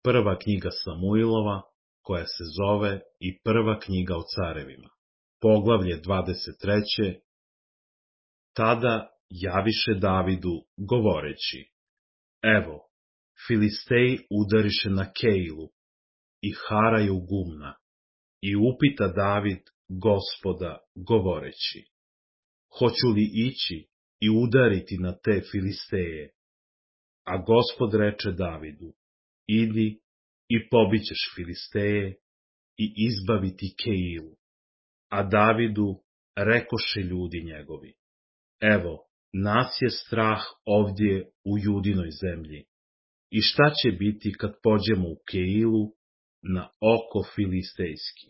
prva knjiga Samuilova, koja se zove i prva knjiga o carevima. Poglavlje 23. Tada javiše Davidu, govoreći: Evo, Filisteji udariše na Keilu i haraju gumna. I upita David Gospoda, govoreći: Hoću li ići i udariti na te Filisteje? A Gospod reče Davidu: Idi i pobićeš Filisteje i izbaviti Keilu. A Davidu rekoše ljudi njegovi: Evo, nas je strah ovdje u Judinoj zemlji. I šta će biti kad pođemo u Keilu na oko filistejski?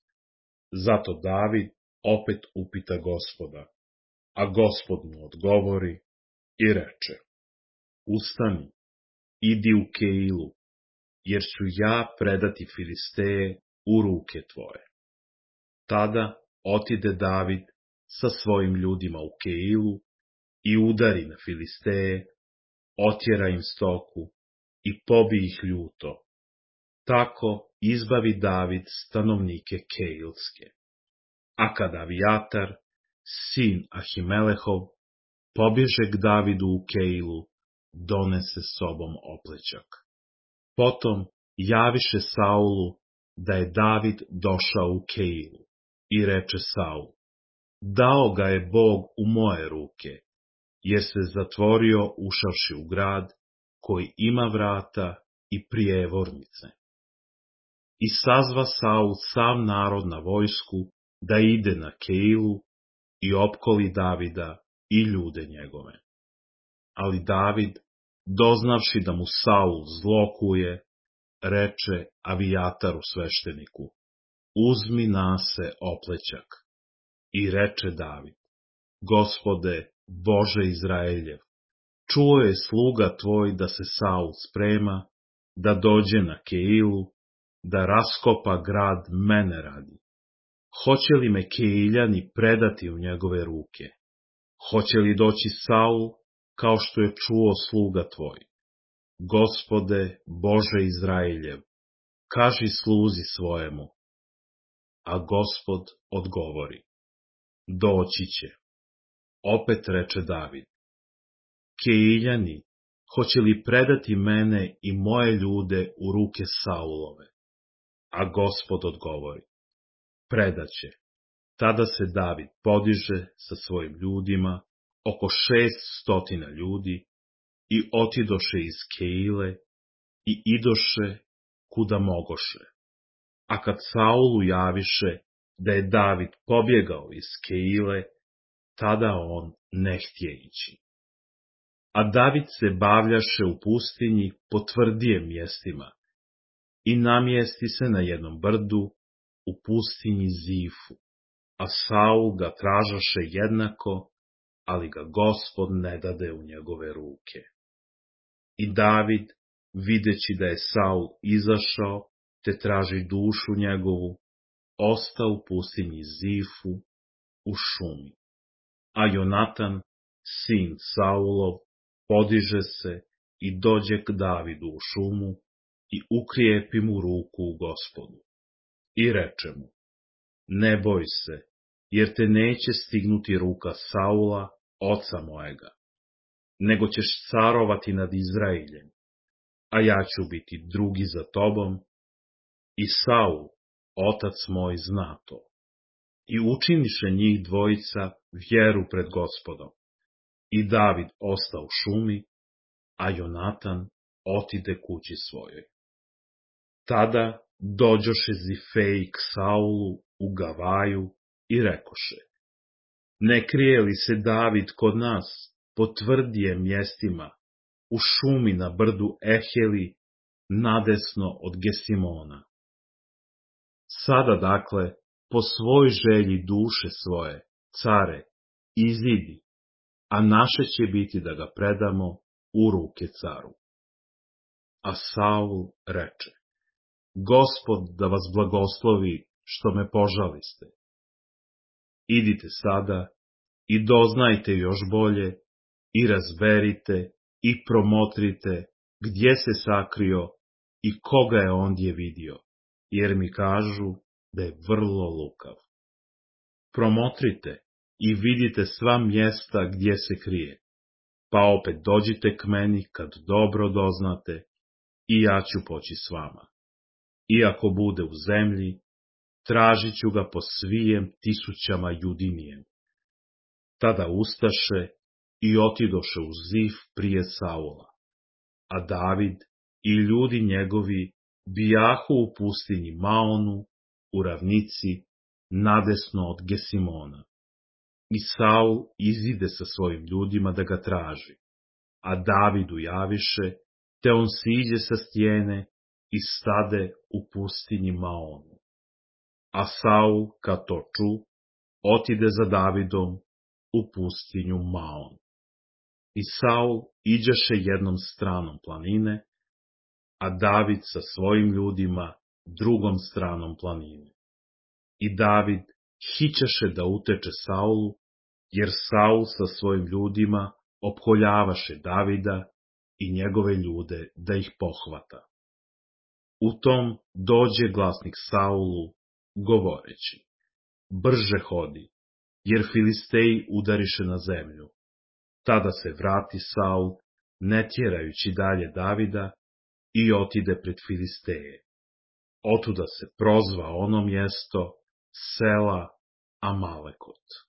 Zato David opet upita Gospoda, a Gospod mu odgovori i reče: Ustani, idi u Keilu, jer ću ja predati Filisteje u ruke tvoje. Tada otide David sa svojim ljudima u Keilu i udari na Filisteje, otjera im stoku i pobi ih ljuto. Tako izbavi David stanovnike Keilske. A kad Avijatar, sin Ahimelehov, pobježe k Davidu u Keilu, donese sobom oplećak. Potom javiše Saulu da je David došao u Keilu i reče Saul: Dao ga je Bog u moje ruke, jer se zatvorio ušavši u grad koji ima vrata i prijevornice. I sazva Saul sav narod na vojsku da ide na Keilu i opkoli Davida i ljude njegove. Ali David, doznavši da mu Saul zlokuje, reče Avijataru svešteniku: Uzmi nase oplećak. I reče David: Gospode, Bože Izraeljev, čuo je sluga tvoj da se Saul sprema, da dođe na Keilu, da raskopa grad mene radi. Hoće li me Keiljani predati u njegove ruke? Hoće li doći Saul, kao što je čuo sluga tvoj? Gospode, Bože Izraeljev, kaži sluzi svojemu. A Gospod odgovori: Doći će. Opet reče David: Keiljani, hoće li predati mene i moje ljude u ruke Saulove? A Gospod odgovori: Predaće. Tada se David podiže sa svojim ljudima, oko 600 ljudi, i otidoše iz Keile i idoše kuda mogoše. A kad Saulu javiše da je David pobjegao iz Keile, tada on ne htje ići. A David se bavljaše u pustinji po tvrdijem mjestima i namjesti se na jednom brdu u pustinji Zifu, a Saul ga tražaše jednako, ali ga Gospod ne dade u njegove ruke. I David, videći da je Saul izašao, te traži dušu njegovu, ostao u pustinji Zifu u šumi. A Jonatan, sin Saulov, podiže se i dođe k Davidu u šumu i ukrijepi mu ruku u Gospodu. I reče mu: Ne boj se, jer te neće stignuti ruka Saula, oca mojega, nego ćeš carovati nad Izraeljem, a ja ću biti drugi za tobom, i Saul, otac moj, zna to. I učiniše njih dvojica vjeru pred Gospodom. I David ostao u šumi, a Jonatan otide kući svojoj. Tada dođoše Zifeji k Saulu u Gavaju i rekoše: Ne krije li se David kod nas po tvrdijem mjestima, u šumi na brdu Eheli, nadesno od Gesimona? Sada dakle, po svoj želji duše svoje, care, izidi, a naše će biti da ga predamo u ruke caru. A Saul reče: Gospod da vas blagoslovi što me požaliste. Idite sada i doznajte još bolje i razberite i promotrite gdje se sakrio i koga je ondje vidio, jer mi kažu da je vrlo lukav. Promotrite i vidite sva mjesta gdje se krije, pa opet dođite k meni kad dobro doznate i ja ću poći s vama. Iako bude u zemlji, tražit ću ga po svijem tisućama judinijem. Tada ustaše i otidoše u Zif prije Saula, a David i ljudi njegovi bijahu u pustinji Maonu, u ravnici, nadesno od Gesimona. I Saul izide sa svojim ljudima da ga traži, a Davidu javiše, te on siđe sa stijene i stade u pustinji Maonu. A Saul, kad to ču, otide za Davidom u pustinju Maon. I Saul iđaše jednom stranom planine, a David sa svojim ljudima drugom stranom planine. I David hićaše da uteče Saulu, jer Saul sa svojim ljudima opkoljavaše Davida i njegove ljude da ih pohvata. U tom dođe glasnik Saulu, govoreći: brže hodi, jer Filisteji udariše na zemlju. Tada se vrati Saul, ne tjerajući dalje Davida, i otide pred Filisteje. Otuda se prozva ono mjesto Sela Amalekot.